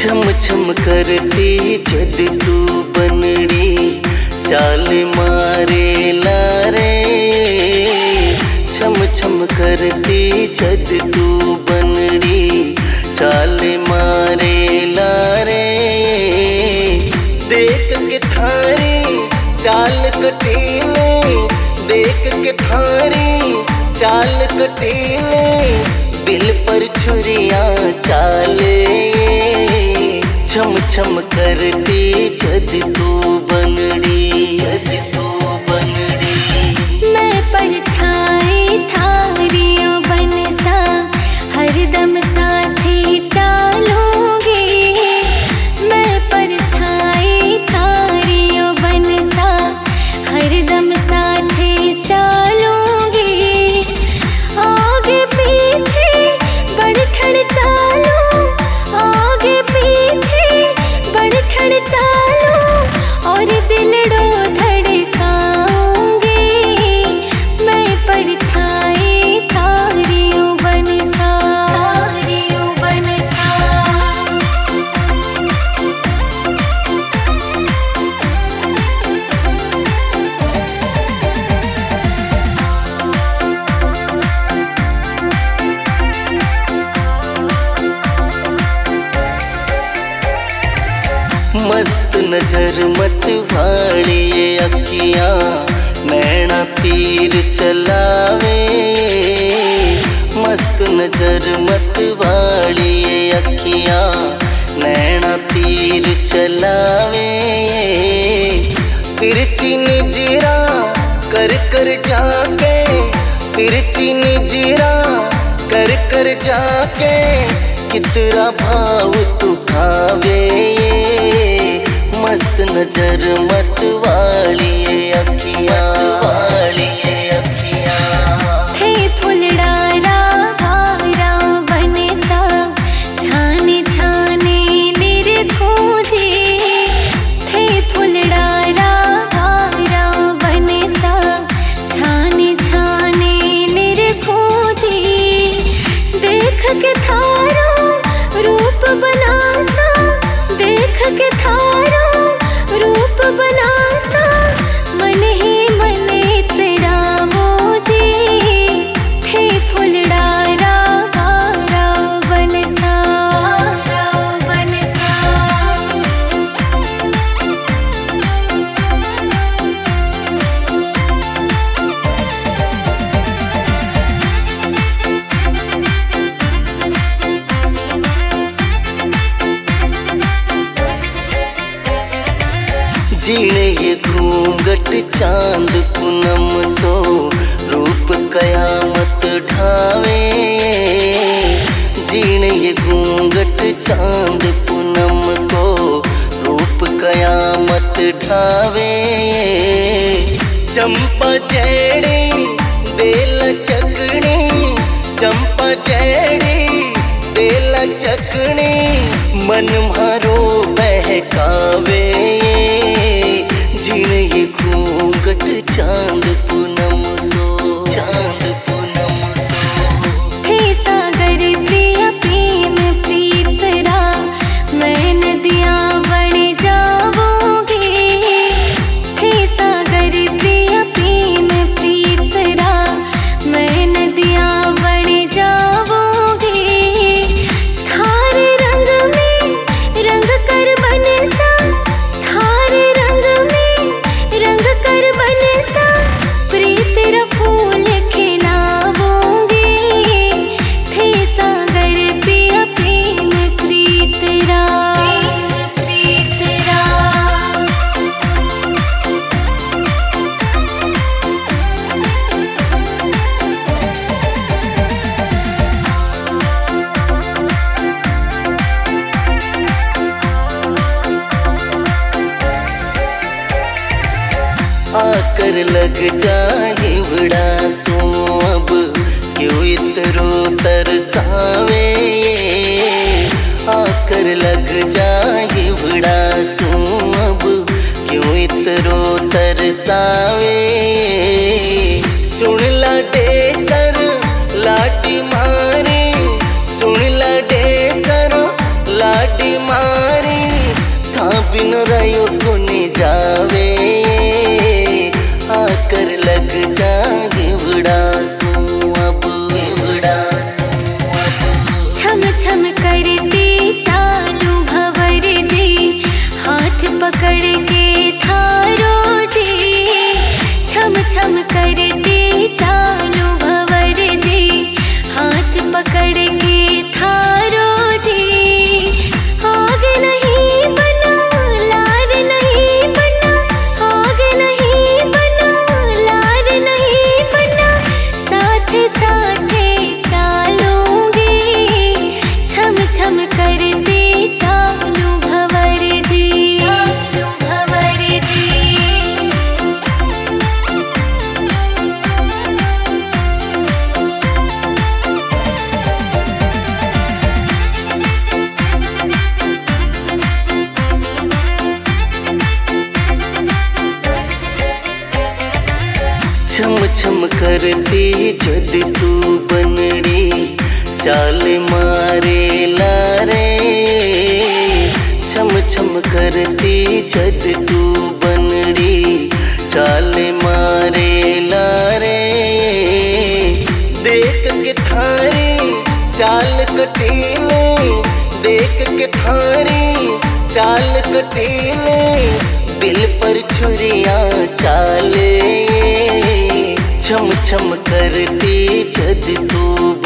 छम छम करती जद तू बनड़ी चाल मारे लारे। छम छम करती जद तू बनड़ी चाल मारे लारे। देख के थारी चाल कटीले, देख के थारी चाल कटीले, दिल पर छुरियां चाले। छम छम करती जद तू बनड़ी, जद तू बनड़ी। मैं परछाई थारियों बनसा हरदम साथी चालूंगी। मैं परछाई थारियों बनसा हरदम साथी चालूंगी। आगे पीछे बढ़ चालू, आगे पीछे बढ़ चालू, और दिलड़ो धड़काऊंगी। मैं परछाई थारियों बनसा, थारियों बनसा। मस्त नजर मत वाड़िए अखियां, नैना तीर चलावे। मस्त नजर मत वाड़िए अखियां, नैना तीर चलावे। तिरछी नजरा कर कर जाके, तिरछी नजरा कर कर जाके, कितना भाव तू खावे। मस्त नजर मत वाड़िए अखियां, वाड़िए अखियां। हे फुलडारा भारा बनसा छाने छाने निरखूंजी। हे फुलडारा भारा बनसा छाने छाने निरखूंजी। देख के थारो रूप बनासा, देख के थारो रूप बनासा, मन ही मन इतरावो जी। हे फुलडारा भारा बनसा, भारा बनसा। जीने ये घूंघट चांद पूनम सो, रूप कयामत ढावे। जीने ये घूंघट चांद पूनम को, रूप कयामत ढावे। चंपा जैड़ी बेला चकनी, चंपा जैड़ी बेला चकनी, मन मारो बहकावे। जीने ये घूंघट चांद पूनम सो, चांद पूनम सो। हे सागर प्रिय प्रेम प्रीतरा, मैं नदियाँ बन जाऊंगी। हे सागर प्रिय प्रेम प्रीतरा, मैं नदियाँ बन जाऊंगी। थारे रंग में रंग कर बनसा, थारे रंग में रंग कर बनसा, प्रीत रा फूल खिलाऊंगी। थे सागर पिया प्रेम प्रीतरा, प्रीतरा। आकर लग जाए बड़ा सो, अब क्यों इतरो तरसावे। आकर लग जाए बड़ा सो, अब क्यों इतरो तरसावे। सुन ला दे सर लाडी मारे, सुन ला दे सर लाडी मारे। चाल मारे लारे छम छम करती जद तू बनड़ी चाल मारे लारे देख के थारी चाल कटीले देख के थारी चाल कटीले दिल पर छुरियां चाले छम छम करती जद तू